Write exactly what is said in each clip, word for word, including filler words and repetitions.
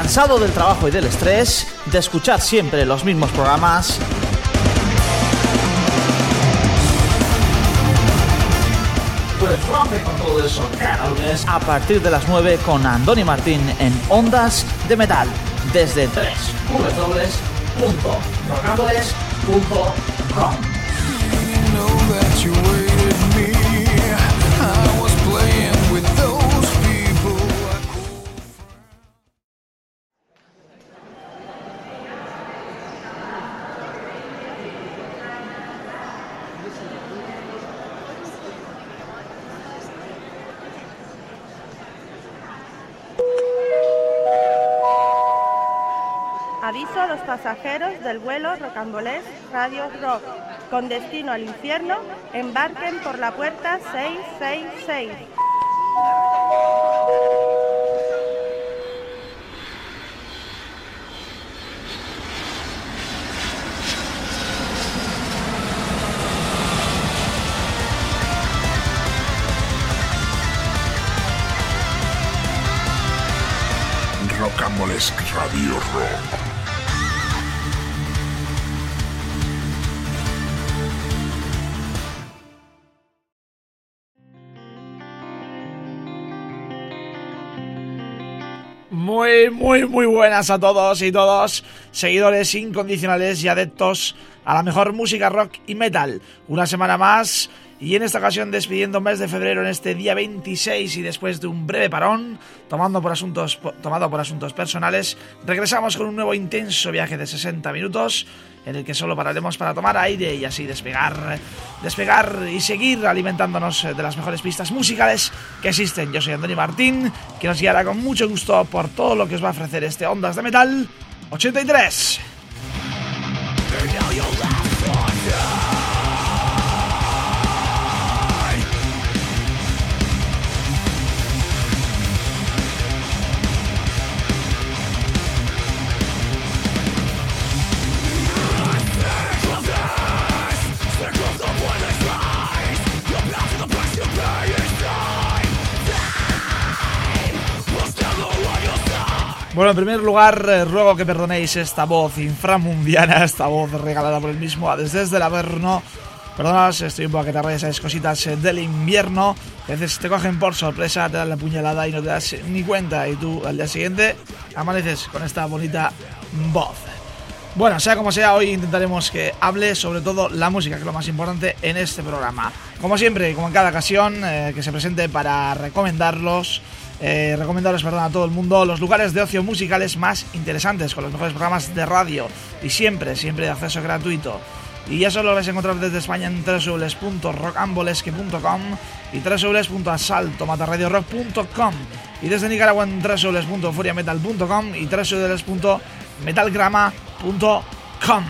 ¿Cansado del trabajo y del estrés? ¿De escuchar siempre los mismos programas? Pues rompe con todo eso cada lunes a partir de las nueve con Andoni Martín en Ondas de Metal desde doble u doble u doble u punto rocambolesc punto com. Aviso a los pasajeros del vuelo Rocambolesc Radio Rock con destino al infierno, embarquen por la puerta seiscientos sesenta y seis. Rocambolesc Radio Rock. Muy, muy, muy buenas a todos y todos, seguidores incondicionales y adeptos a la mejor música rock y metal. Una semana más y en esta ocasión despidiendo mes de febrero en este día veintiséis y después de un breve parón, tomando por asuntos, tomado por asuntos personales, regresamos con un nuevo intenso viaje de sesenta minutos en el que solo pararemos para tomar aire y así despegar, despegar y seguir alimentándonos de las mejores pistas musicales que existen. Yo soy Andoni Martín, que nos guiará con mucho gusto por todo lo que os va a ofrecer este Ondas de Metal ochenta y tres. Bueno, en primer lugar, eh, ruego que perdonéis esta voz inframundiana, esta voz regalada por el mismo desde el Averno. Perdonad, estoy un poco que tarde, esas cositas eh, del invierno. A veces te cogen por sorpresa, te dan la puñalada y no te das ni cuenta. Y tú al día siguiente amaneces con esta bonita voz. Bueno, sea como sea, hoy intentaremos que hable sobre todo la música, que es lo más importante en este programa. Como siempre, como en cada ocasión, eh, que se presente para recomendarlos. Eh, recomendaros perdón, a todo el mundo los lugares de ocio musicales más interesantes, con los mejores programas de radio y siempre, siempre de acceso gratuito. Y eso lo vais a encontrar desde España en doble u doble u doble u punto rocambolesc punto com y doble u doble u doble u punto asalto mata radio rock punto com y desde Nicaragua en doble u doble u doble u punto furiametal punto com y doble u doble u doble u punto metalgrama punto com.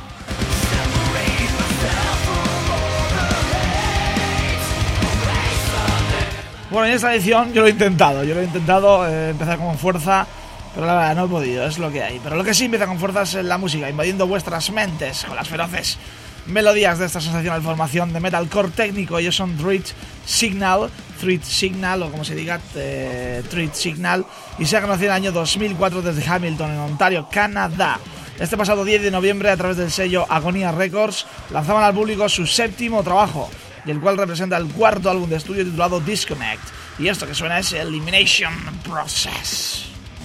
Bueno, en esta edición yo lo he intentado, yo lo he intentado eh, empezar con fuerza, pero la verdad no he podido, es lo que hay. Pero lo que sí empieza con fuerza es la música, invadiendo vuestras mentes con las feroces melodías de esta sensacional formación de metalcore técnico. Ellos son Threat Signal, Threat Signal, o como se diga, eh, Threat Signal, y se ha conocido en el año dos mil cuatro desde Hamilton, en Ontario, Canadá. Este pasado diez de noviembre, a través del sello Agonia Records, lanzaban al público su séptimo trabajo, y el cual representa el cuarto álbum de estudio titulado Disconnect. Y esto que suena es Elimination Process.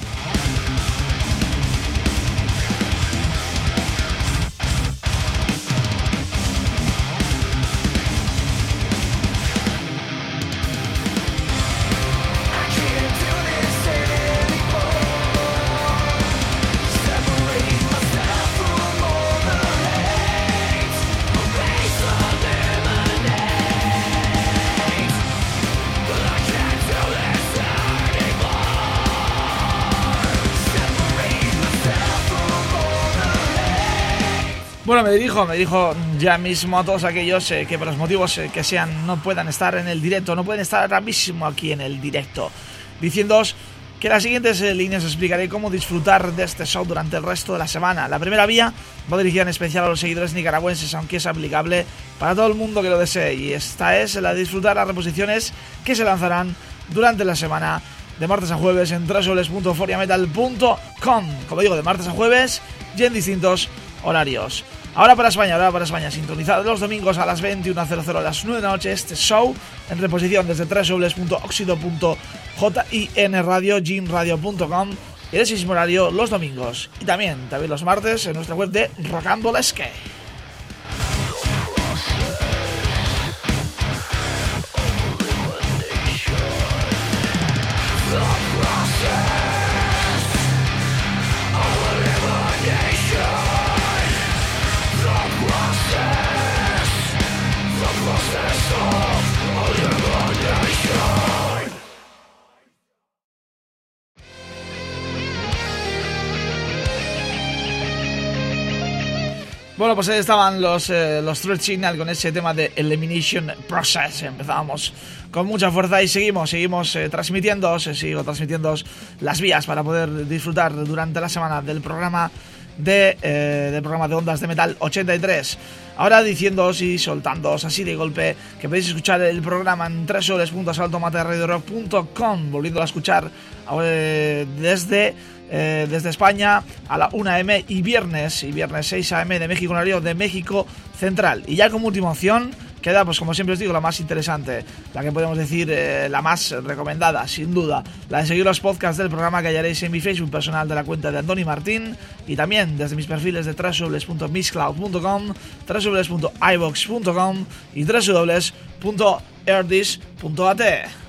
Bueno, me dirijo, me dirijo ya mismo a todos aquellos eh, que por los motivos eh, que sean no puedan estar en el directo, no pueden estar ahora mismo aquí en el directo, diciéndoos que en las siguientes eh, líneas explicaré cómo disfrutar de este show durante el resto de la semana. La primera vía va dirigida en especial a los seguidores nicaragüenses, aunque es aplicable para todo el mundo que lo desee, y esta es la de disfrutar las reposiciones que se lanzarán durante la semana de martes a jueves en doble u doble u doble u punto euforia metal punto com. Como digo, de martes a jueves y en distintos horarios. Ahora para España, ahora para España, sintonizad los domingos a las veintiuna horas, a las nueve de la noche, este show en reposición desde doble u doble u doble u punto oxido punto jin radio, jin radio punto com, y el mismo horario los domingos. Y también, también los martes en nuestra web de Rocambolesque. Bueno, pues ahí estaban los, eh, los Threat Signal con ese tema de Elimination Process. Empezábamos con mucha fuerza y seguimos, seguimos eh, transmitiendo, sigo transmitiendo las vías para poder disfrutar durante la semana del programa de, eh, del programa de Ondas de Metal ochenta y tres. Ahora diciéndoos y soltándoos así de golpe que podéis escuchar el programa en doble u doble u doble u punto salto mate radio rock punto com, volviendo a escuchar eh, desde... Eh, desde España a la una a eme y viernes y viernes seis a eme de México, en horario de México Central. Y ya como última opción queda, pues como siempre os digo, la más interesante, la que podemos decir eh, la más recomendada, sin duda, la de seguir los podcasts del programa que hallaréis en mi Facebook personal de la cuenta de Andoni Martín, y también desde mis perfiles de doble u doble u doble u punto mixcloud punto com, doble u doble u doble u punto ivox punto com y doble u doble u doble u punto airdis punto at.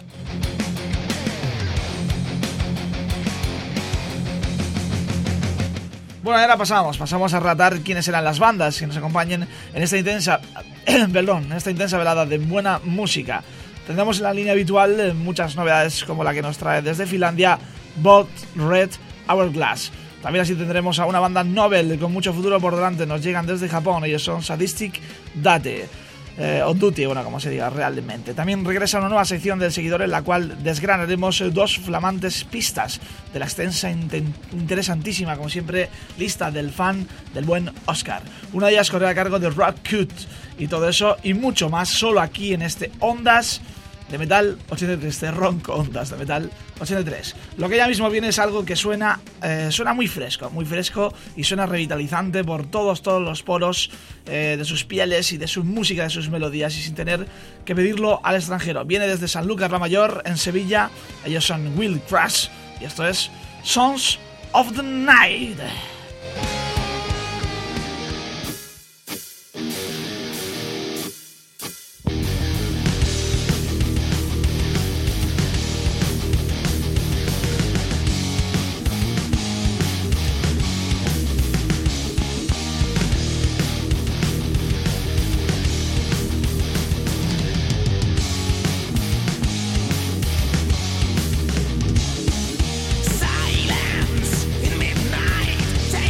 Bueno, ahora pasamos, pasamos a relatar quiénes eran las bandas que nos acompañen en esta intensa, perdón, en esta intensa velada de buena música. Tendremos en la línea habitual muchas novedades como la que nos trae desde Finlandia Blood Red Hourglass. También así tendremos a una banda Nobel con mucho futuro por delante. Nos llegan desde Japón, ellos son Sadistic Date. Eh, o Duty, bueno, como se diga realmente. También regresa una nueva sección del seguidor en la cual desgranaremos dos flamantes pistas de la extensa, interesantísima, como siempre, lista del fan del buen Oscar. Una de ellas corre a cargo de Rock Cut, y todo eso y mucho más solo aquí en este Ondas de Metal ochenta y tres, este ronco Ondas de Metal ochenta y tres. Lo que ya mismo viene es algo que suena eh, suena muy fresco, muy fresco y suena revitalizante por todos, todos los poros eh, de sus pieles y de su música, de sus melodías, y sin tener que pedirlo al extranjero. Viene desde Sanlúcar la Mayor, en Sevilla. Ellos son Will Crash y esto es Sons of the Night. Silence in midnight.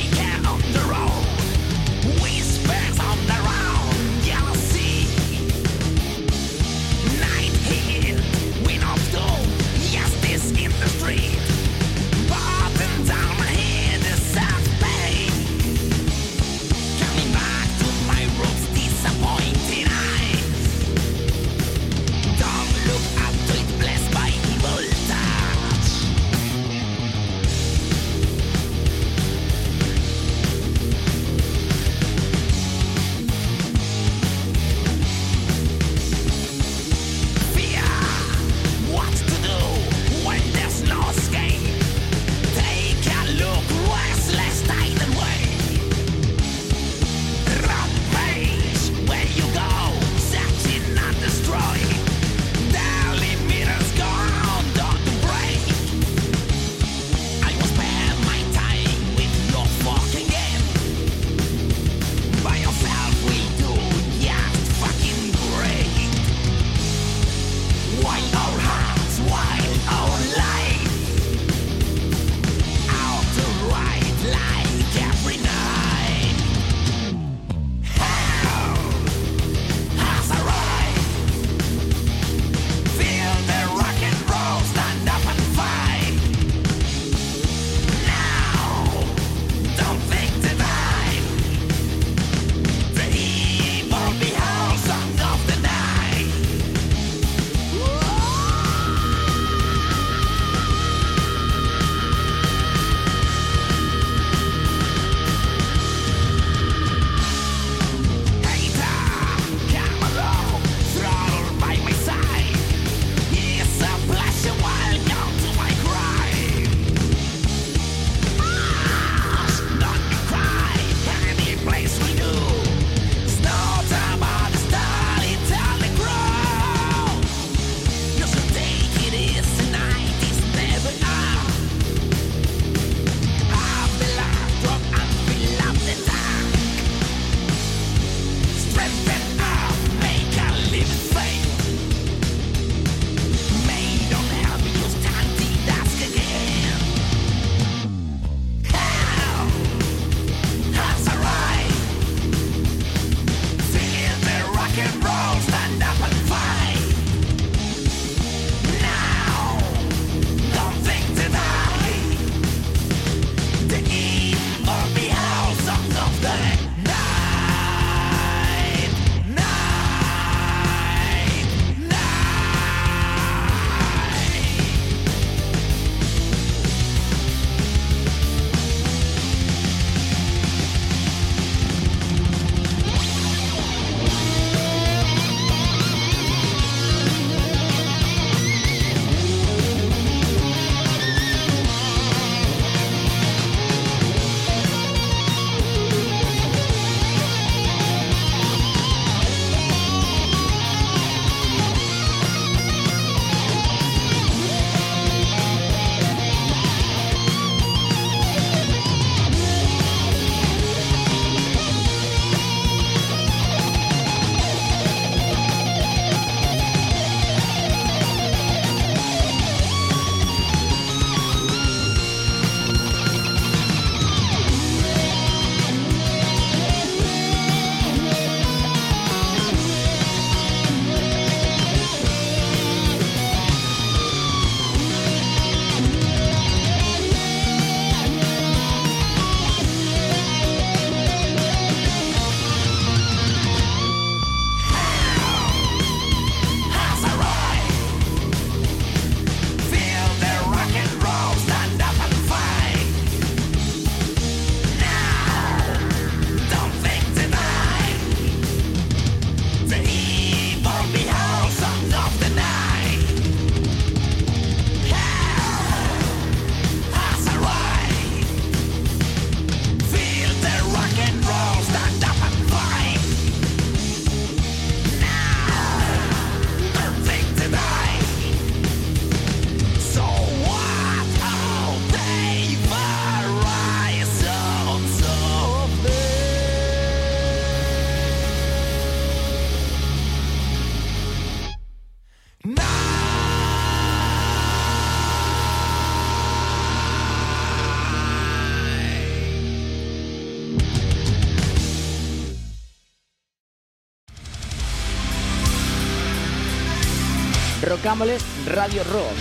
Rocambolesque Radio Rock.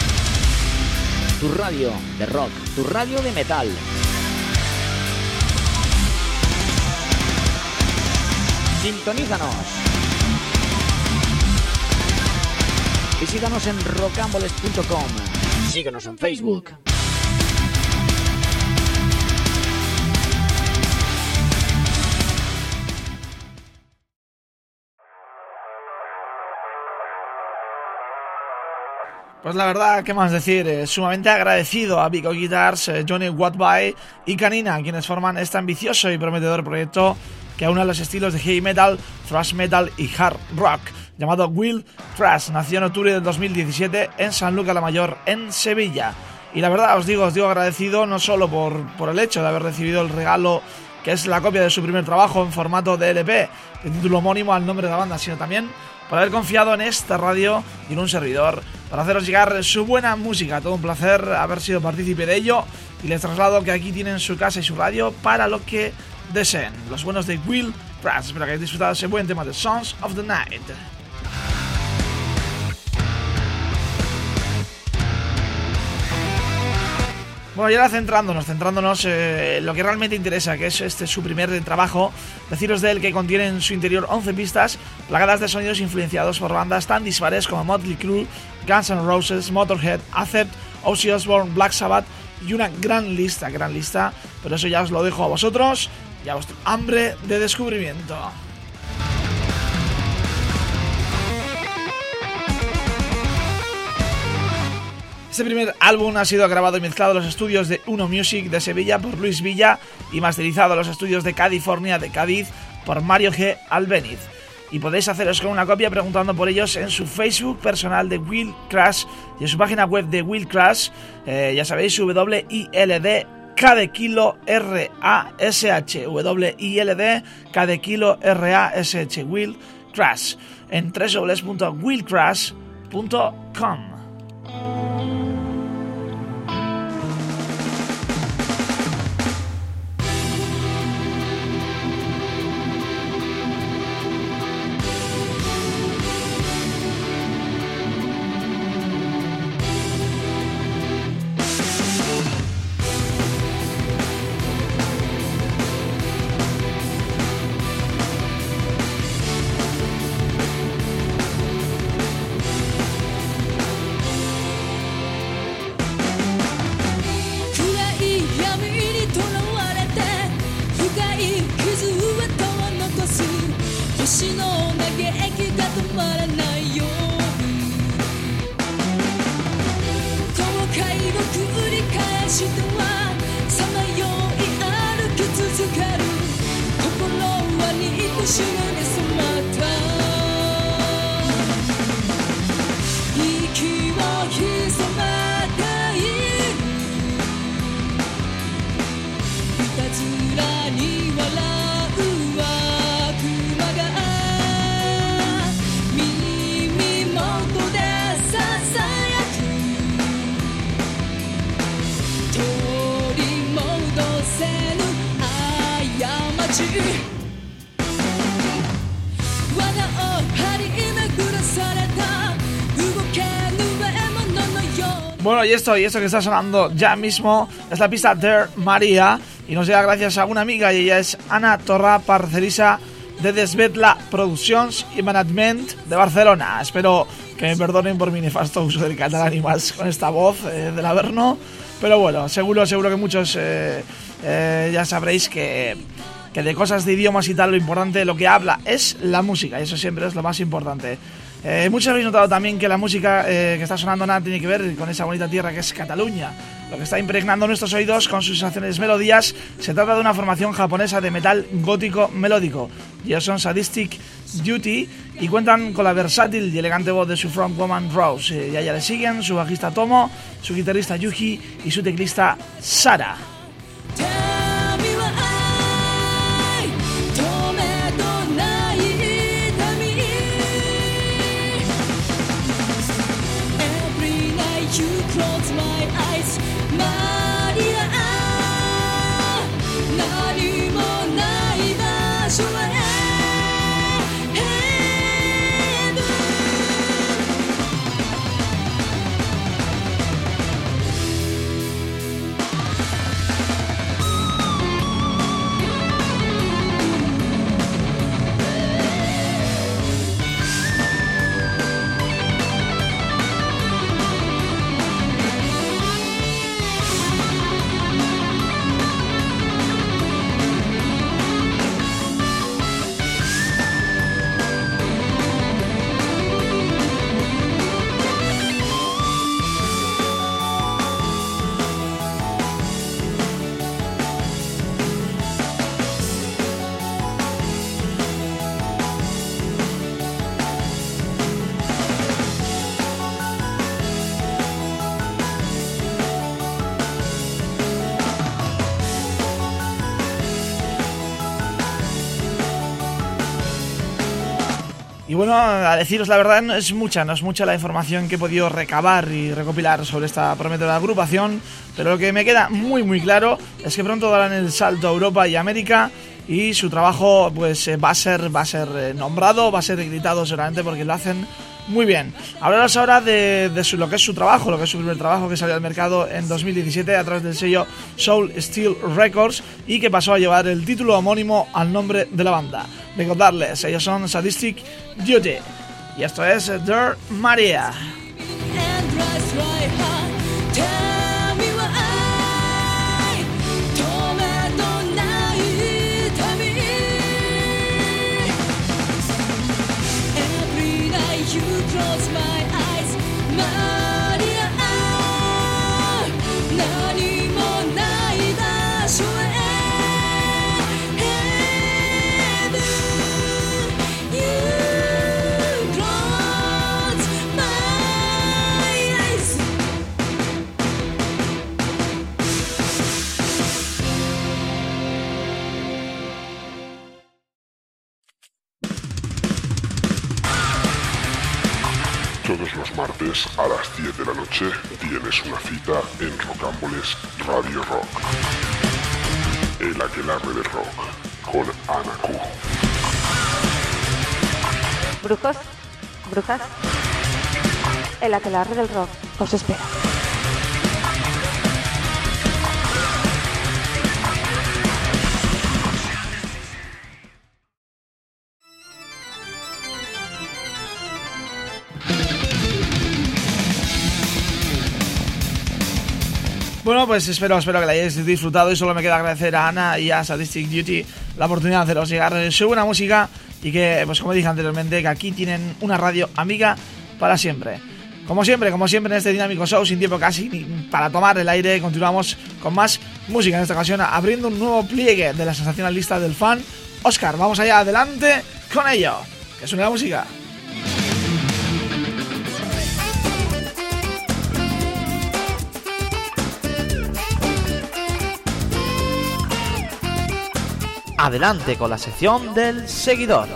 Tu radio de rock, tu radio de metal. Sintonízanos. Visítanos en rocambolesque punto com. Síguenos en Facebook. Pues la verdad, ¿qué más decir? Eh, sumamente agradecido a Vico Guitars, eh, Johnny Wattby y Canina, quienes forman este ambicioso y prometedor proyecto que aúna los estilos de heavy metal, thrash metal y hard rock, llamado Will Thrash. Nació en octubre del dos mil diecisiete en San Lucas la Mayor, en Sevilla. Y la verdad, os digo, os digo agradecido no solo por, por el hecho de haber recibido el regalo que es la copia de su primer trabajo en formato de L P, de título homónimo al nombre de la banda, sino también por haber confiado en esta radio y en un servidor para haceros llegar su buena música. Todo un placer haber sido partícipe de ello, y les traslado que aquí tienen su casa y su radio para lo que deseen. Los buenos de Will Thrash. Espero que hayáis disfrutado ese buen tema de Sons of the Night. Bueno, y ahora centrándonos, centrándonos eh, en lo que realmente interesa, que es este su primer trabajo. Deciros de él que contiene en su interior once pistas plagadas de sonidos influenciados por bandas tan dispares como Motley Crue, Guns N' Roses, Motorhead, Accept, Ozzy Osbourne, Black Sabbath y una gran lista, gran lista. Pero eso ya os lo dejo a vosotros y a vuestro hambre de descubrimiento. Este primer álbum ha sido grabado y mezclado en los estudios de Uno Music de Sevilla por Luis Villa y masterizado en los estudios de California de Cádiz por Mario G. Albéniz. Y podéis haceros con una copia preguntando por ellos en su Facebook personal de Will Crash y en su página web de Will Crash, eh, ya sabéis, W I L D K de kilo R A S H, W I L D K de kilo R A S H, Will Crash, en w w w punto will crash punto com. Bueno, y esto, y esto que está sonando ya mismo es la pista There Maria, y nos llega gracias a una amiga, y ella es Ana Torra, parcerisa de Desvetla Produccions y Management de Barcelona. Espero que me perdonen por mi nefasto uso del catalán y más con esta voz eh, del Averno, pero bueno, seguro, seguro que muchos eh, eh, ya sabréis que, que de cosas de idiomas y tal, lo importante, lo que habla es la música, y eso siempre es lo más importante. Eh, muchos habéis notado también que la música eh, que está sonando nada tiene que ver con esa bonita tierra que es Cataluña. Lo que está impregnando nuestros oídos con sus sensaciones melodías. Se trata de una formación japonesa de metal gótico melódico. Ellos son Sadistic Duty y cuentan con la versátil y elegante voz de su frontwoman Rose. Eh, y a ella le siguen su bajista Tomo, su guitarrista Yuji y su teclista Sara. bueno, a deciros la verdad, no es mucha, no es mucha la información que he podido recabar y recopilar sobre esta prometedora agrupación, pero lo que me queda muy muy claro es que pronto darán el salto a Europa y América, y su trabajo pues va a ser, va a ser nombrado, va a ser gritado seguramente, porque lo hacen muy bien. Hablaros ahora de, de su, lo que es su trabajo, lo que es su primer trabajo, que salió al mercado en dos mil diecisiete a través del sello Soul Steel Records y que pasó a llevar el título homónimo al nombre de la banda. Recordarles, ellos son Sadistic Duty y esto es Dear Maria. You close my eyes, Maria. 何もない場所へ You close my eyes. Todos los martes a las diez de la noche tienes una cita en Rocamboles Radio Rock. El aquelarre del rock con Ana Q. Brujos, brujas, el aquelarre del rock os espera. Bueno, pues espero, espero que la hayáis disfrutado y solo me queda agradecer a Ana y a Sadistic Duty la oportunidad de haceros llegar su buena música y que, pues como dije anteriormente, que aquí tienen una radio amiga para siempre. Como siempre, como siempre en este dinámico show, sin tiempo casi ni para tomar el aire, continuamos con más música, en esta ocasión abriendo un nuevo pliegue de la sensacional lista del fan Oscar. Vamos allá, adelante con ello, que suene la música. Adelante con la sección del seguidor.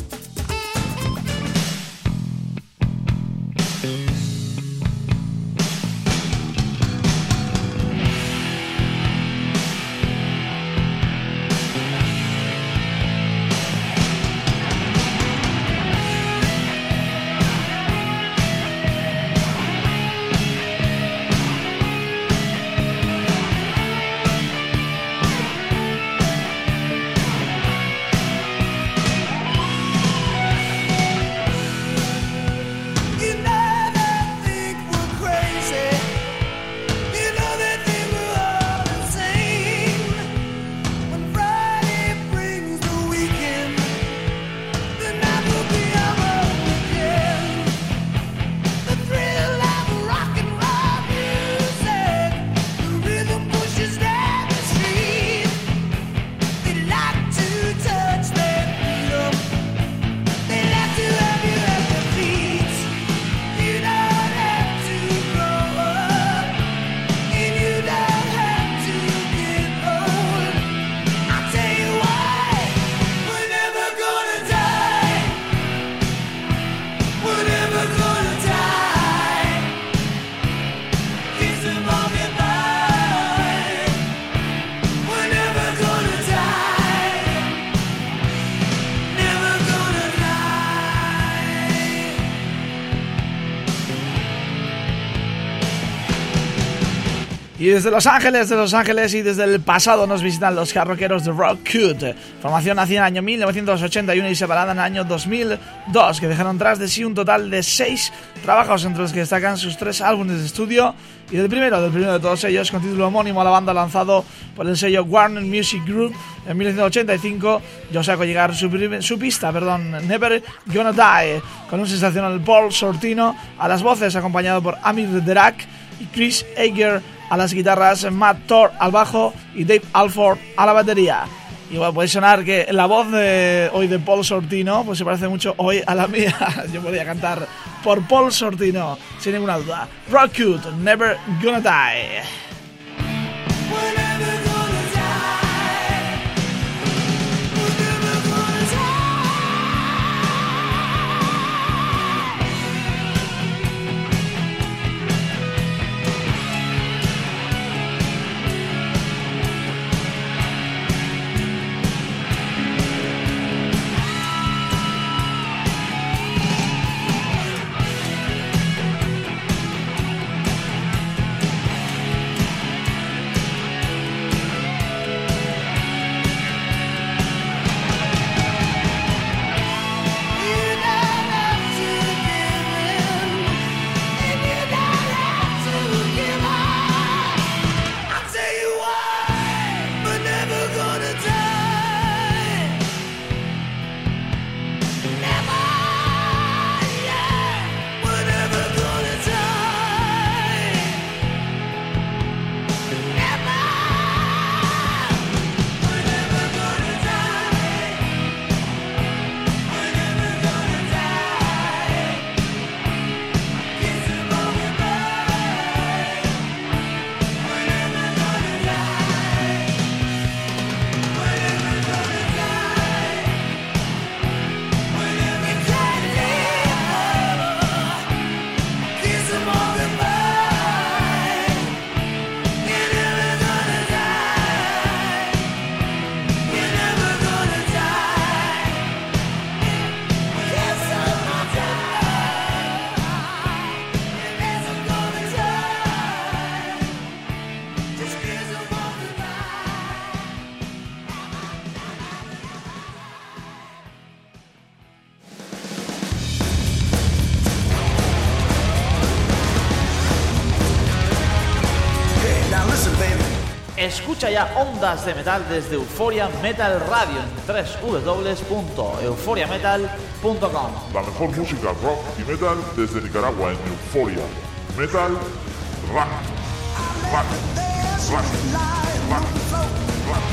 Y desde Los Ángeles, de Los Ángeles y desde el pasado nos visitan los hardrockeros de Rock Cute, formación nacida en el año mil novecientos ochenta y uno y separada en el año dos mil dos, que dejaron tras de sí un total de seis trabajos, entre los que destacan sus tres álbumes de estudio, y del primero, del primero de todos ellos, con título homónimo a la banda, lanzado por el sello Warner Music Group en mil novecientos ochenta y cinco, yo saco llegar su, su pista, perdón, Never Gonna Die, con un sensacional Paul Sortino a las voces, acompañado por Amir Derak y Chris Ager a las guitarras, Matt Thor al bajo y Dave Alford a la batería. Y bueno, puede sonar que la voz de hoy de Paul Sortino pues se parece mucho hoy a la mía. Yo podría cantar por Paul Sortino sin ninguna duda. Rock Cute, Never Gonna Die. Escucha ya Ondas de Metal desde Euphoria Metal Radio en doble u doble u doble u punto euphoria metal punto com. La mejor música rock y metal desde Nicaragua en Euphoria Metal Rock. Rock. Rock. Rock. Rock.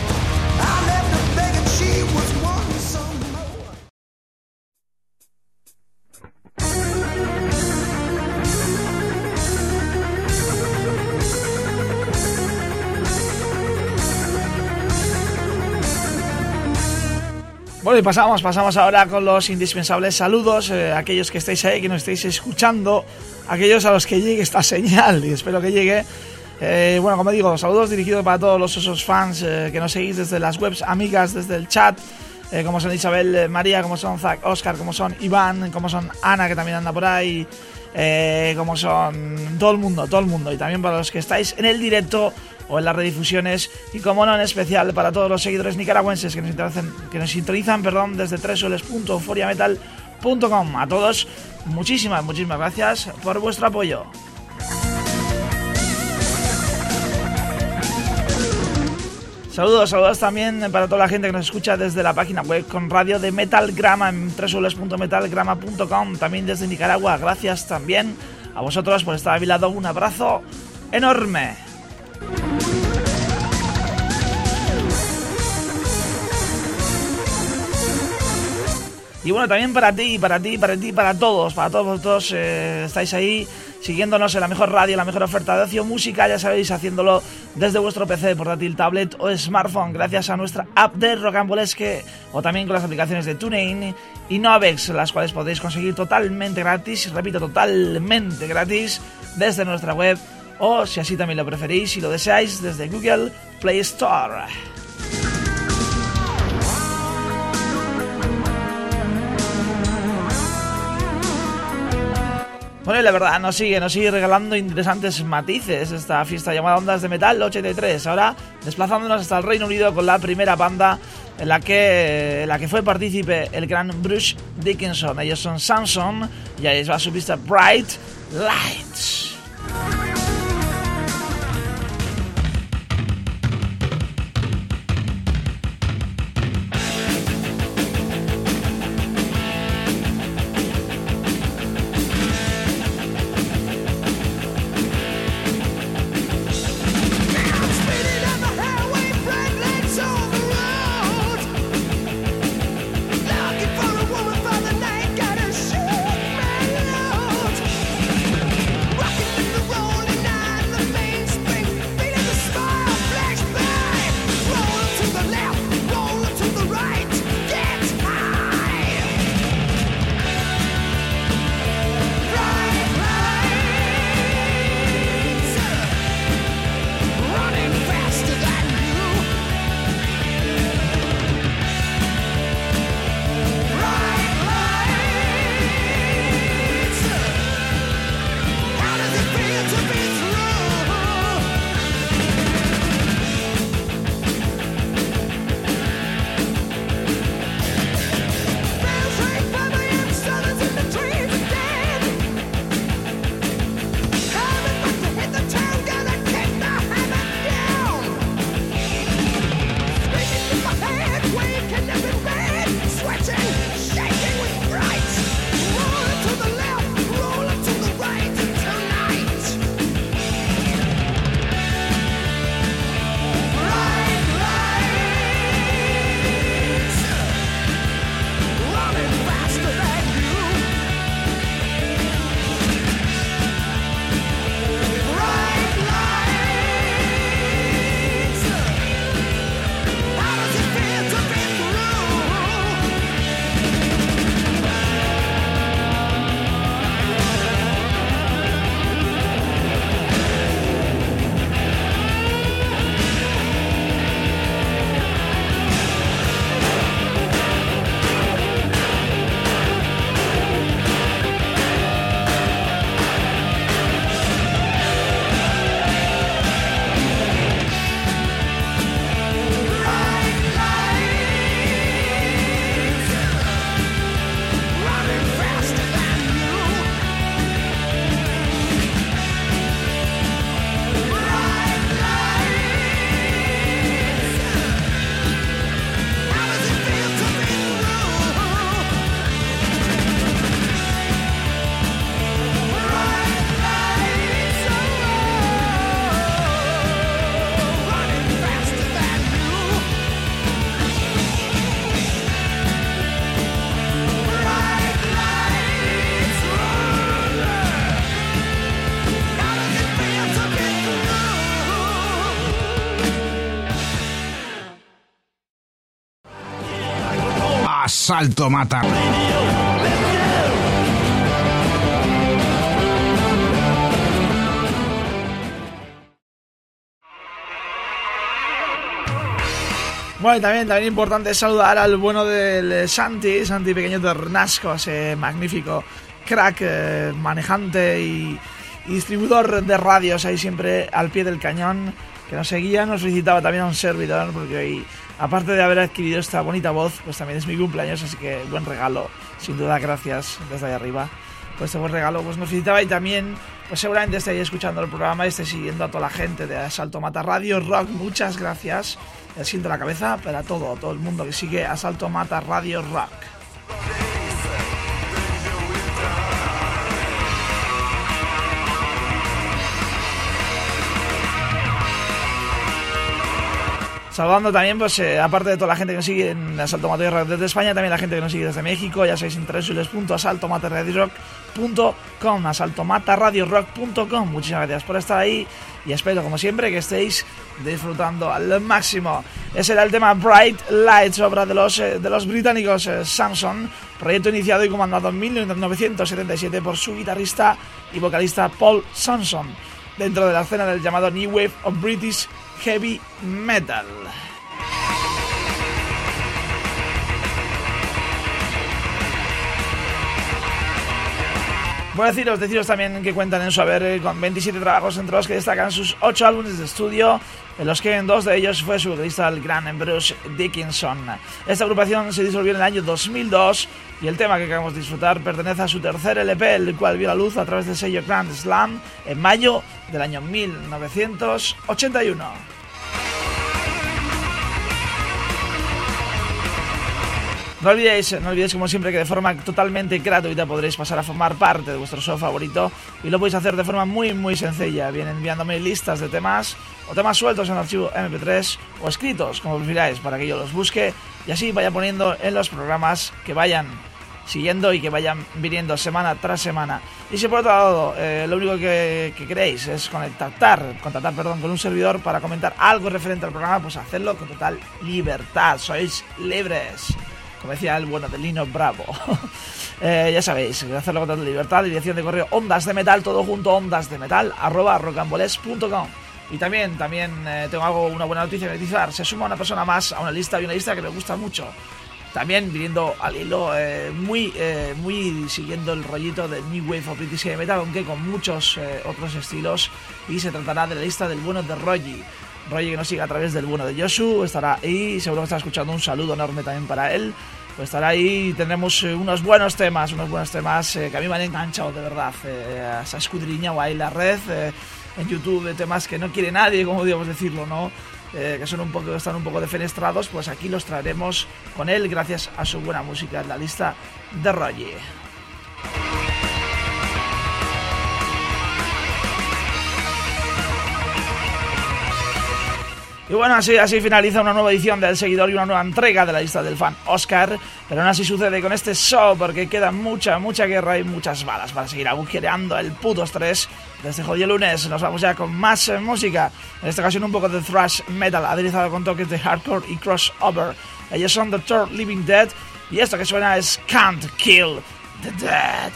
Bueno, y pasamos, pasamos ahora con los indispensables saludos, eh, aquellos que estáis ahí, que nos estáis escuchando, aquellos a los que llegue esta señal, y espero que llegue. Eh, bueno, como digo, saludos dirigidos para todos los esos fans eh, que nos seguís desde las webs amigas, desde el chat, eh, como son Isabel, eh, María, como son Zach, Oscar, como son Iván, como son Ana, que también anda por ahí, eh, como son todo el mundo, todo el mundo, y también para los que estáis en el directo o en las redifusiones, y como no, en especial para todos los seguidores nicaragüenses que nos sintonizan, que nos sintonizan perdón, desde doble u doble u doble u punto euphoria metal punto com. A todos, muchísimas, muchísimas gracias por vuestro apoyo. Saludos, saludos también para toda la gente que nos escucha desde la página web con radio de Metalgrama en doble u doble u doble u punto metalgrama punto com, también desde Nicaragua. Gracias también a vosotros por estar a mi lado. Un abrazo enorme. Y bueno, también para ti, para ti, para ti, para todos, para todos vosotros, eh, estáis ahí siguiéndonos en la mejor radio, la mejor oferta de ocio musical, ya sabéis, haciéndolo desde vuestro P C, portátil, tablet o smartphone, gracias a nuestra app de Rocambolesque, o también con las aplicaciones de TuneIn y Novex, las cuales podéis conseguir totalmente gratis, repito, totalmente gratis, desde nuestra web, o si así también lo preferís, si lo deseáis, desde Google Play Store. Bueno, y la verdad nos sigue, nos sigue regalando interesantes matices esta fiesta llamada Ondas de Metal ochenta y tres. Ahora desplazándonos hasta el Reino Unido con la primera banda en la que, en la que fue partícipe el gran Bruce Dickinson. Ellos son Samson y ahí va su pista Bright Lights. Rockin' Asalto Mata. Bueno, y también, también importante saludar al bueno del Santi, Santi Pequeño de Renasco, ese magnífico crack, eh, manejante y, y distribuidor de radios ahí siempre al pie del cañón, que nos seguía, nos felicitaba también a un servidor, porque hoy, aparte de haber adquirido esta bonita voz, pues también es mi cumpleaños, así que buen regalo, sin duda, gracias desde ahí arriba por este buen regalo. Pues nos felicitaba y también, pues seguramente estéis escuchando el programa y estéis siguiendo a toda la gente de Asalto Mata Radio Rock, muchas gracias. El siento la cabeza para todo, todo el mundo que sigue Asalto Mata Radio Rock. Saludando también, pues eh, aparte de toda la gente que nos sigue en Asalto Mata Radio Rock desde España, también la gente que nos sigue desde México, ya sabéis, en doble u doble u doble u punto asalto mata radio rock punto com, asalto mata radio rock punto com. Muchísimas gracias por estar ahí y espero, como siempre, que estéis disfrutando al máximo. Ese era el tema Bright Lights, obra de los, eh, de los británicos eh, Samson, proyecto iniciado y comandado en mil novecientos setenta y siete por su guitarrista y vocalista Paul Samson, dentro de la escena del llamado New Wave of British Heavy Metal. Voy a deciros, deciros también que cuentan en su haber con veintisiete trabajos, entre los que destacan sus ocho álbumes de estudio, en los que en dos de ellos fue su vocalista el gran Bruce Dickinson. Esta agrupación se disolvió en el año dos mil dos y el tema que acabamos de disfrutar pertenece a su tercer L P, el cual vio la luz a través del sello Grand Slam en mayo del año mil novecientos ochenta y uno. No olvidéis, no olvidéis como siempre que de forma totalmente gratuita podréis pasar a formar parte de vuestro show favorito y lo podéis hacer de forma muy muy sencilla, bien enviándome listas de temas o temas sueltos en archivo eme pe tres o escritos, como prefiráis, para que yo los busque y así vaya poniendo en los programas que vayan siguiendo y que vayan viniendo semana tras semana. Y si por otro lado eh, lo único que, que queréis es contactar, contactar perdón, con un servidor para comentar algo referente al programa, pues hacedlo con total libertad, sois libres. Como decía el bueno de Lino Bravo. eh, ya sabéis, hacerlo con total libertad. Dirección de correo ondas de metal, todo junto, ondas de metal, arroba rocambolés punto com. Y también, también eh, tengo algo, una buena noticia que utilizar. Se suma una persona más a una lista y una lista que me gusta mucho. También viniendo al hilo, eh, muy, eh, muy siguiendo el rollito del New Wave of British Heavy Metal, aunque con muchos eh, otros estilos. Y se tratará de la lista del bueno de Rogi. Rogi, que nos sigue a través del bueno de Josu, estará ahí, seguro que está escuchando, un saludo enorme también para él. Pues estará ahí y tendremos eh, unos buenos temas, unos buenos temas eh, que a mí me han enganchado de verdad. Eh, se ha escudriñado ahí la red, eh, en YouTube, de temas que no quiere nadie, como podríamos decirlo, ¿no? Eh, que son un poco, están un poco defenestrados, pues aquí los traeremos con él gracias a su buena música en la lista de Rogi. Y bueno, así, así finaliza una nueva edición del Seguidor y una nueva entrega de la lista del fan Oscar. Pero no así sucede con este show, porque queda mucha, mucha guerra y muchas balas para seguir agujereando el puto estrés. Desde jodido lunes nos vamos ya con más eh, música. En esta ocasión un poco de thrash metal aderezado con toques de hardcore y crossover. Ellos son The Third Living Dead y esto que suena es Can't Kill the Dead.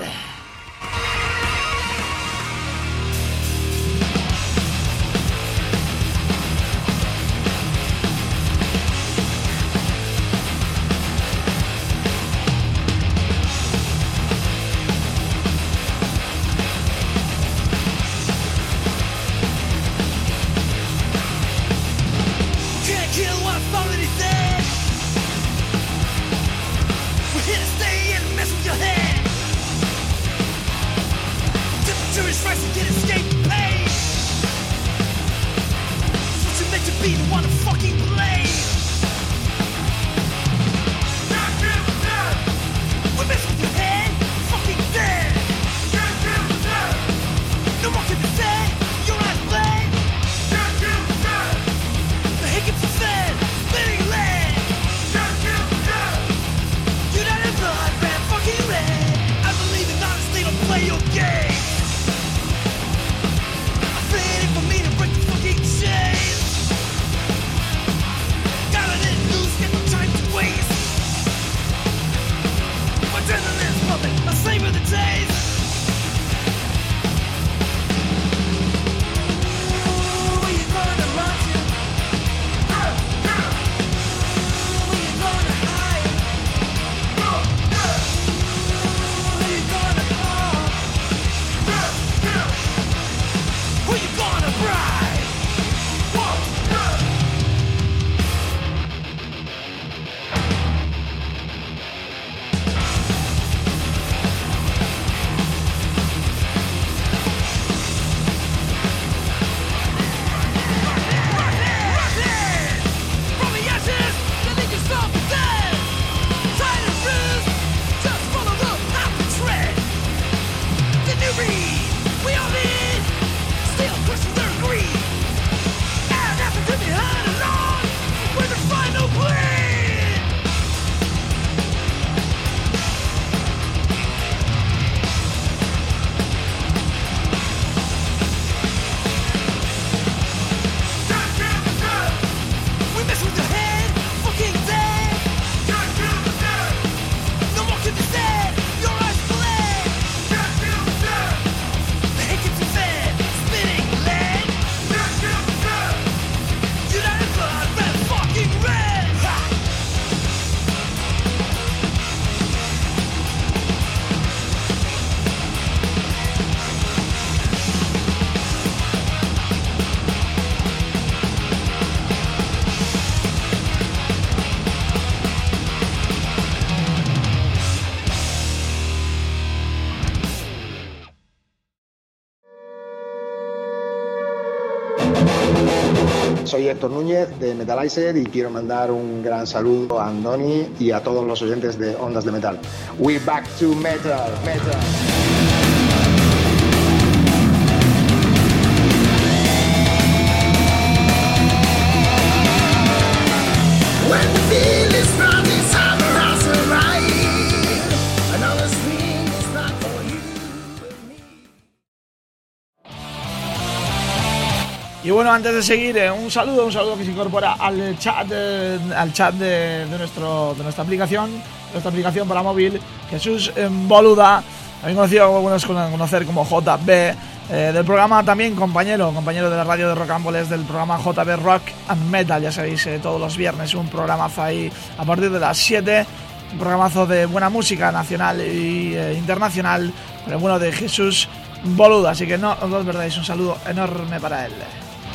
Play it for me to break the fucking chains. Soy Héctor Núñez de Metalizer y quiero mandar un gran saludo a Andoni y a todos los oyentes de Ondas de Metal. We back to metal, metal. Y bueno, antes de seguir, eh, un saludo, un saludo que se incorpora al chat, eh, al chat de, de, nuestro, de nuestra aplicación, nuestra aplicación para móvil, Jesús eh, Boluda, también conocido como buenos conocer como J B, eh, del programa también compañero, compañero de la radio de Rocambolesque, del programa J B Rock and Metal, ya sabéis, eh, todos los viernes un programazo ahí a partir de las siete, un programazo de buena música nacional y eh, internacional, pero bueno, de Jesús Boluda, así que no os perdáis, un saludo enorme para él.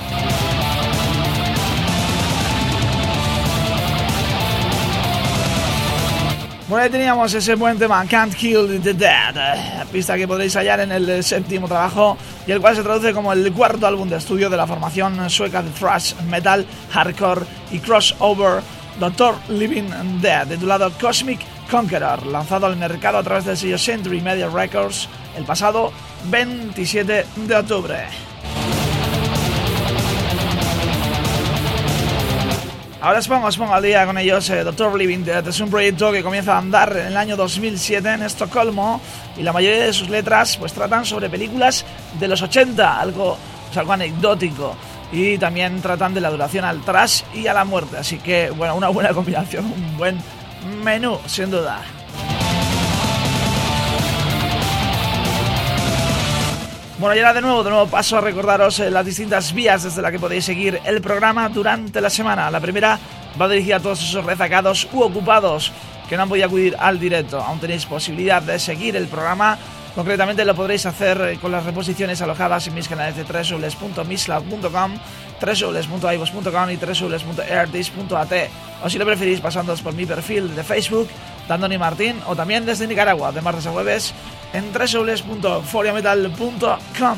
Bueno, ahí teníamos ese buen tema, Can't Kill the Dead, la pista que podréis hallar en el séptimo trabajo y el cual se traduce como el cuarto álbum de estudio de la formación sueca de thrash metal, hardcore y crossover Doctor Living Dead, titulado Cosmic Conqueror, lanzado al mercado a través del sello Century Media Records el pasado veintisiete de octubre. Ahora os pongo, os pongo al día con ellos. eh, Doctor Living Dead es un proyecto que comienza a andar en el año dos mil siete en Estocolmo y la mayoría de sus letras pues tratan sobre películas de los ochenta, algo, pues, algo anecdótico, y también tratan de la duración al trash y a la muerte, así que bueno, una buena combinación, un buen menú sin duda. Bueno, y ahora de nuevo, de nuevo paso a recordaros eh, las distintas vías desde las que podéis seguir el programa durante la semana. La primera va dirigida a todos esos rezacados u ocupados que no han podido acudir al directo. Aún tenéis posibilidad de seguir el programa. Concretamente lo podréis hacer eh, con las reposiciones alojadas en mis canales de doble u doble u doble u punto mixcloud punto com, doble u doble u doble u punto ivos punto com y doble u doble u doble u punto airdisk punto a t. O si lo preferís, pasándoos por mi perfil de Facebook, de Andoni Martín, o también desde Nicaragua, de martes a jueves, en doble u doble u doble u punto foriametal punto com.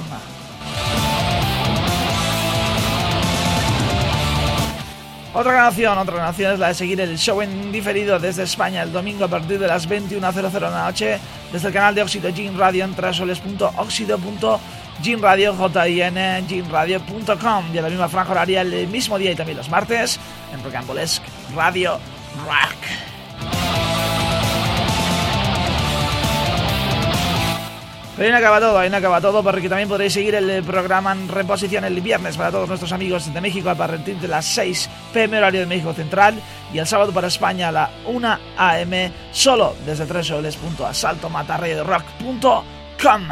Otra canción, otra canción es la de seguir el show en diferido desde España el domingo a partir de las veintiuna horas de la noche desde el canal de Óxido Gin Radio en doble u doble u doble u punto óxido punto gin radio punto com y a la misma franja horaria el mismo día y también los martes en Rocambolesque Radio Rock. Pero ahí no acaba todo, ahí no acaba todo, porque también podréis seguir el programa en reposición el viernes para todos nuestros amigos de México a partir de las seis pe eme horario de México Central y el sábado para España a la una a eme solo desde doble u doble u doble u punto asalto matarradio rock punto com.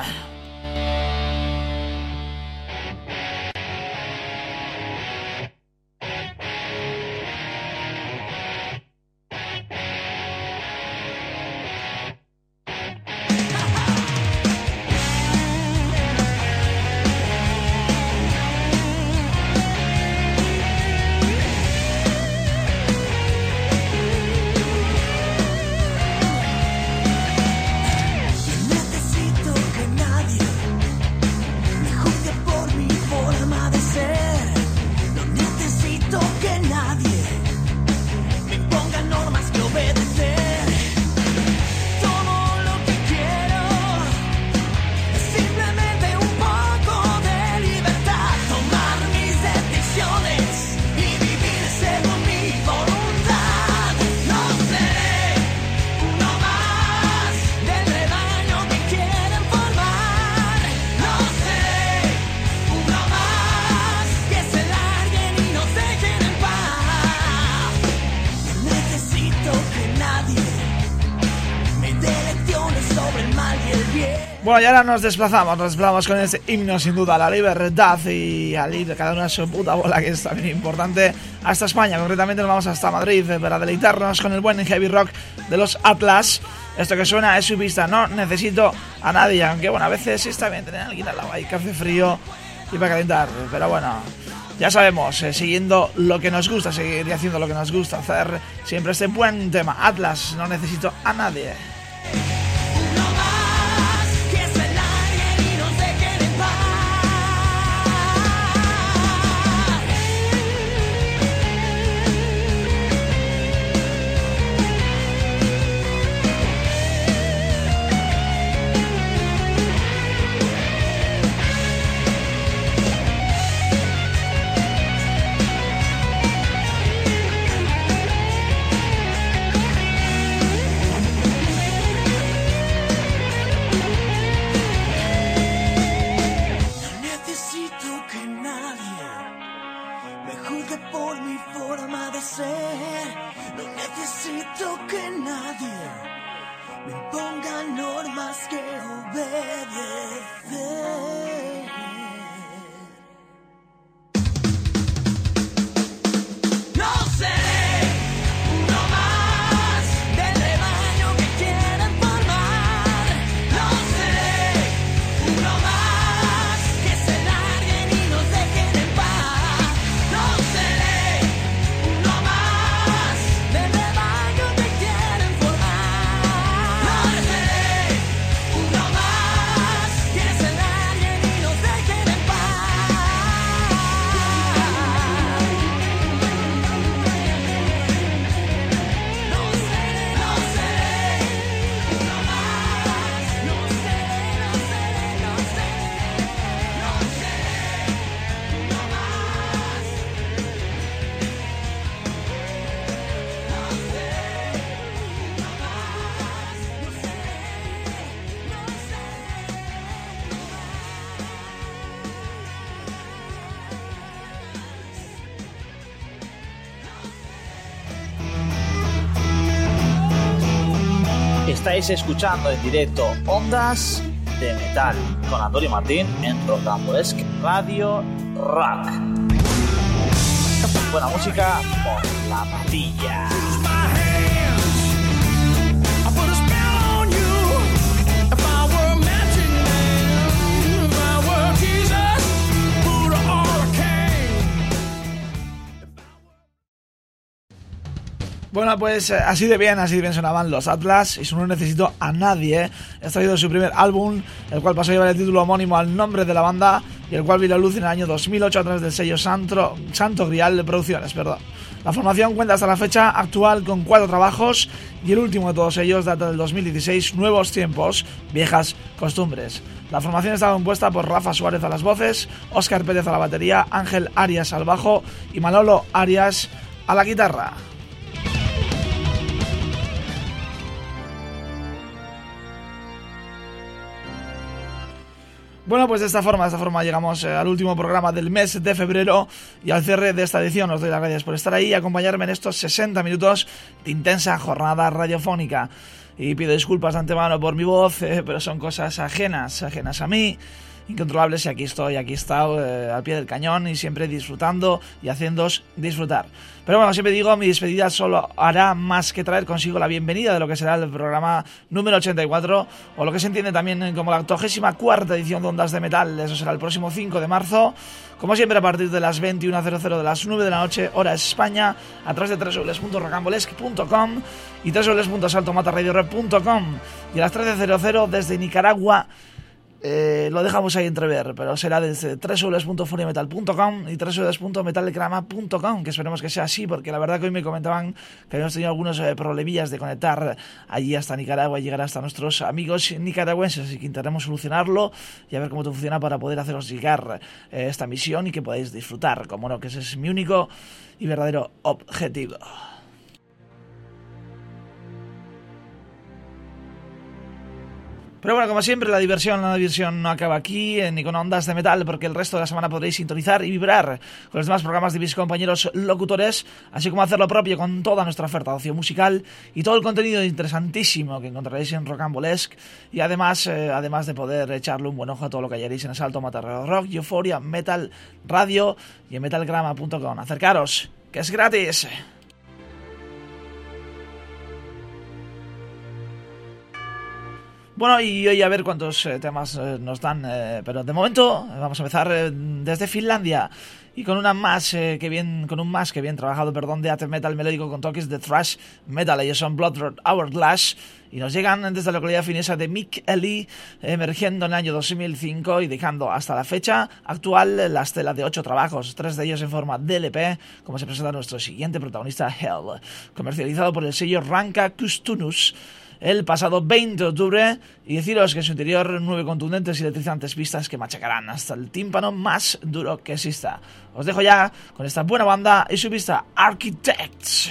Bueno, y ahora nos desplazamos, nos desplazamos con este himno sin duda a la libertad y al ir cada uno a su puta bola, que es también importante, hasta España. Concretamente nos vamos hasta Madrid para deleitarnos con el buen heavy rock de los Atlas. Esto que suena es su pista, no necesito a nadie, aunque bueno, a veces sí está bien tener a alguien al lado ahí que hace frío y para calentar, pero bueno, ya sabemos, eh, siguiendo lo que nos gusta, seguir haciendo lo que nos gusta hacer, siempre este buen tema, Atlas, no necesito a nadie. Estáis escuchando en directo Ondas de Metal con Antonio Martín en Rocambolesque Radio Rock. Buena música por la patilla. Bueno, pues así de bien, así de bien sonaban los Atlas y su No Necesito a Nadie. He traído su primer álbum, el cual pasó a llevar el título homónimo al nombre de la banda y el cual vio la luz en el año dos mil ocho a través del sello Santo, Santo Grial de Producciones. Perdón. La formación cuenta hasta la fecha actual con cuatro trabajos y el último de todos ellos data del dos mil dieciséis, Nuevos Tiempos, Viejas Costumbres. La formación estaba compuesta por Rafa Suárez a las voces, Óscar Pérez a la batería, Ángel Arias al bajo y Manolo Arias a la guitarra. Bueno, pues de esta forma, de esta forma llegamos eh, al último programa del mes de febrero y al cierre de esta edición. Os doy las gracias por estar ahí y acompañarme en estos sesenta minutos de intensa jornada radiofónica. Y pido disculpas de antemano por mi voz, eh, pero son cosas ajenas, ajenas a mí, incontrolables, y aquí estoy, aquí he estado eh, al pie del cañón y siempre disfrutando y haciéndoos disfrutar. Pero bueno, siempre digo, mi despedida solo hará más que traer consigo la bienvenida de lo que será el programa número ochenta y cuatro, o lo que se entiende también como la octogésima cuarta edición de Ondas de Metal. Eso será el próximo cinco de marzo, como siempre a partir de las veintiuna cero cero de las nueve de la noche, hora España, a través de doble u doble u doble u punto rocambolesque punto com y doble u doble u doble u punto salto mata radio rock punto com, y a las trece cero cero desde Nicaragua. Eh, lo dejamos ahí entrever, pero será desde doble u doble u doble u punto furiametal punto com y doble u doble u doble u punto metalgrama punto com, que esperemos que sea así, porque la verdad que hoy me comentaban que habíamos tenido algunos eh, problemillas de conectar allí hasta Nicaragua y llegar hasta nuestros amigos nicaragüenses, así que intentaremos solucionarlo y a ver cómo funciona para poder haceros llegar eh, esta misión y que podáis disfrutar, como no, que ese es mi único y verdadero objetivo. Pero bueno, como siempre, la diversión, la diversión no acaba aquí, eh, ni con Ondas de Metal, porque el resto de la semana podréis sintonizar y vibrar con los demás programas de mis compañeros locutores, así como hacer lo propio con toda nuestra oferta de ocio musical y todo el contenido interesantísimo que encontraréis en Rocambolesque, y además, eh, además de poder echarle un buen ojo a todo lo que hallaréis en Salto Mata Radio Rock, Euphoria, Metal Radio y en metalgrama punto com. Acercaros, que es gratis. Bueno, y hoy a ver cuántos eh, temas eh, nos dan, eh, pero de momento vamos a empezar eh, desde Finlandia y con una más eh, que bien, con un más que bien trabajado, perdón, de death metal melódico con toques de thrash metal. Ellos son Blood Hourglass y nos llegan desde la localidad finesa de Mikkeli, emergiendo en el año dos mil cinco y dejando hasta la fecha actual la estela de ocho trabajos, tres de ellos en forma de L P, como se presenta nuestro siguiente protagonista, Hell, comercializado por el sello Ranka Kustunus el pasado veinte de octubre, y deciros que en su interior nueve contundentes y electrizantes pistas que machacarán hasta el tímpano más duro que exista. Os dejo ya con esta buena banda y su pista Architects.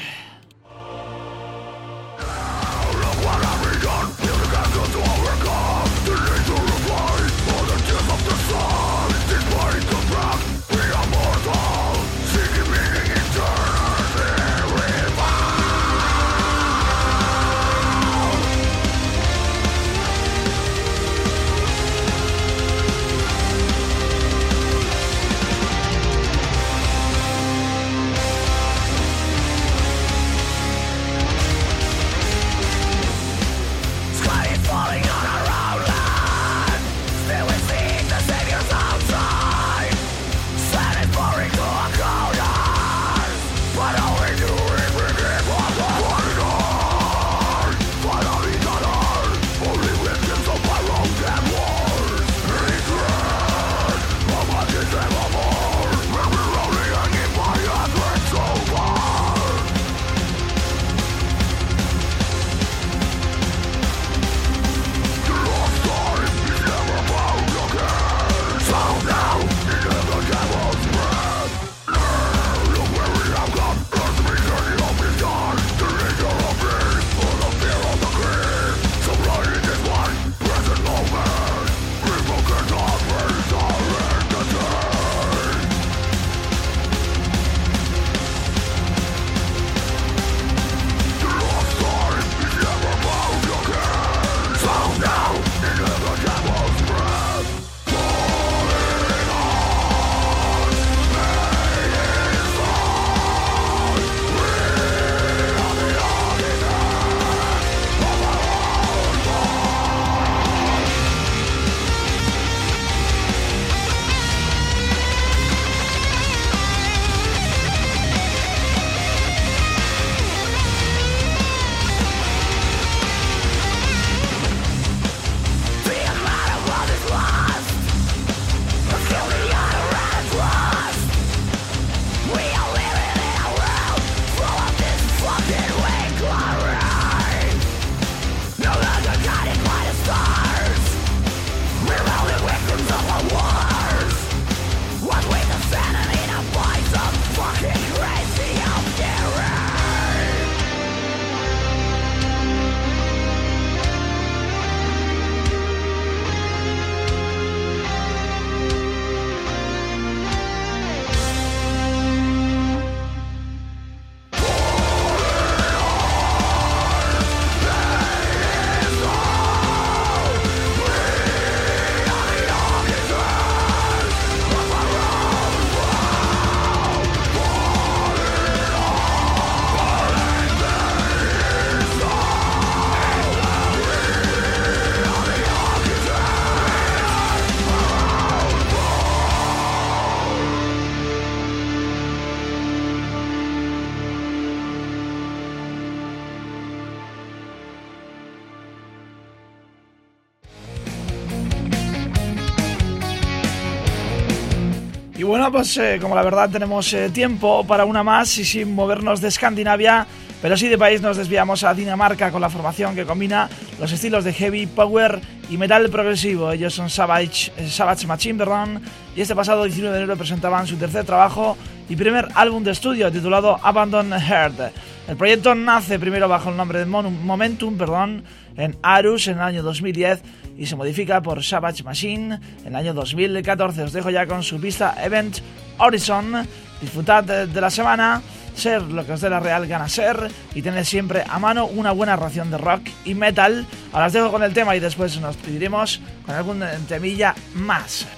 Y bueno, pues eh, como la verdad tenemos eh, tiempo para una más y sin movernos de Escandinavia, pero sí de país, nos desviamos a Dinamarca con la formación que combina los estilos de heavy, power y metal progresivo. Ellos son Savage, eh, Savage Machine, perdón, y este pasado diecinueve de enero presentaban su tercer trabajo y primer álbum de estudio titulado Abandoned Heart. El proyecto nace primero bajo el nombre de Mon- Momentum, perdón, en Aarhus en el año dos mil diez y se modifica por Savage Machine en el año dos mil catorce. Os dejo ya con su pista Event Horizon. Disfrutad de, de la semana, ser lo que os dé la real gana ser y tener siempre a mano una buena ración de rock y metal. Ahora os dejo con el tema y después nos pediremos con algún temilla más.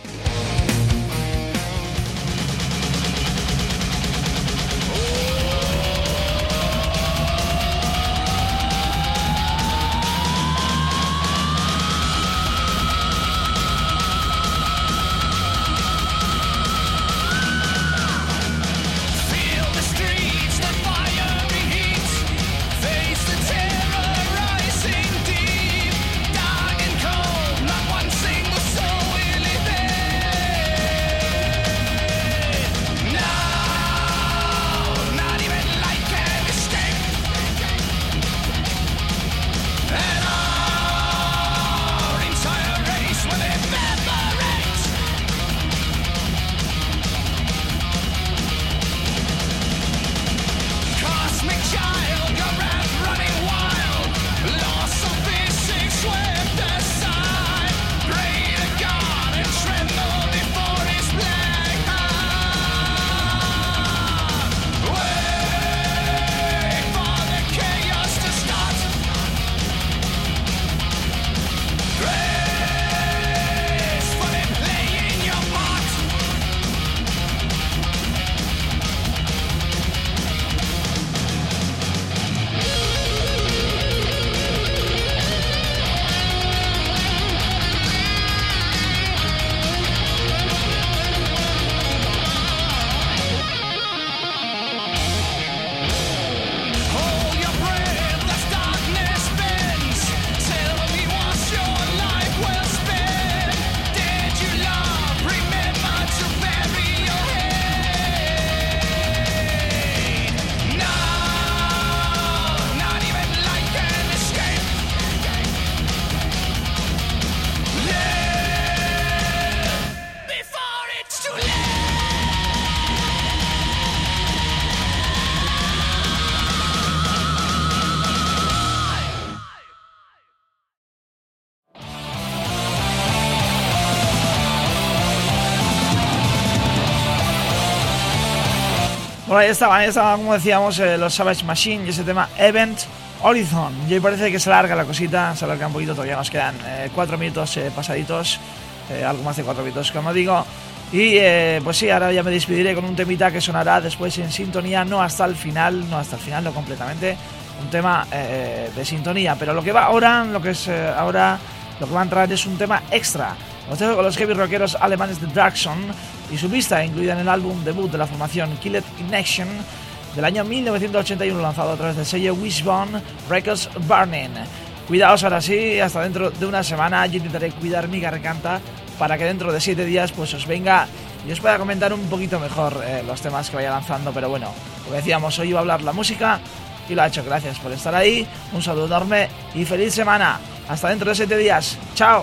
Bueno, ahí estaban, ahí estaban, como decíamos, eh, los Savage Machine y ese tema Event Horizon. Y hoy parece que se alarga la cosita, se alarga un poquito, todavía nos quedan eh, cuatro minutos eh, pasaditos, eh, algo más de cuatro minutos, como digo. Y eh, pues sí, ahora ya me despediré con un temita que sonará después en sintonía, no hasta el final, no hasta el final, no completamente, un tema eh, de sintonía. Pero lo que va ahora, lo que es eh, ahora, lo que va a entrar es un tema extra. Os dejo con los heavy rockeros alemanes de Draxon y su pista incluida en el álbum debut de la formación Killed in Action del año mil novecientos ochenta y uno, lanzado a través del sello Wishbone Records Burning. Cuidaos ahora sí, hasta dentro de una semana. Yo intentaré cuidar mi garganta para que dentro de siete días pues os venga y os pueda comentar un poquito mejor eh, los temas que vaya lanzando. Pero bueno, como decíamos, hoy iba a hablar la música y lo ha hecho. Gracias por estar ahí, un saludo enorme y feliz semana. Hasta dentro de siete días. Chao.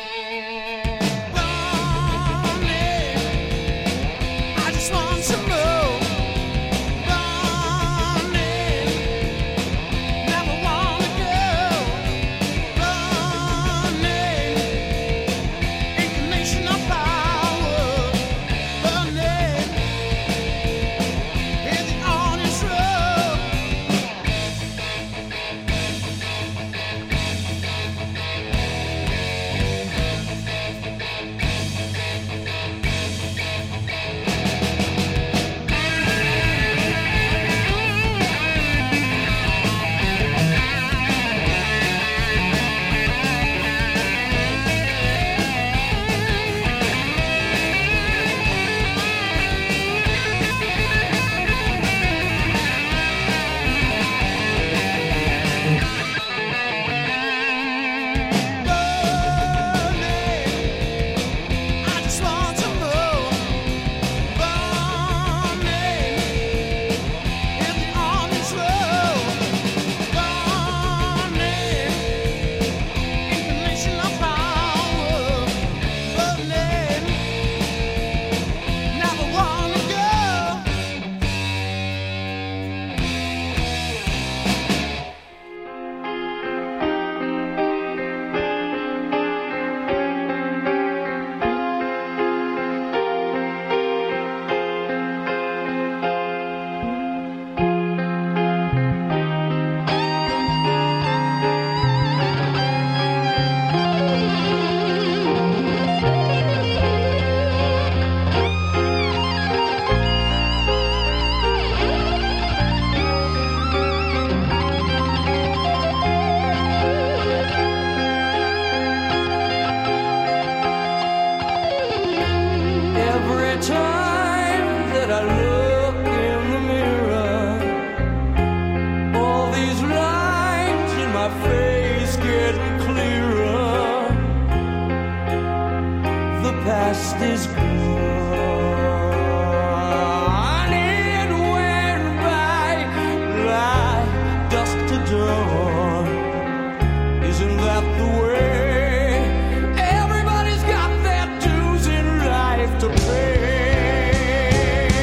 I just want some more.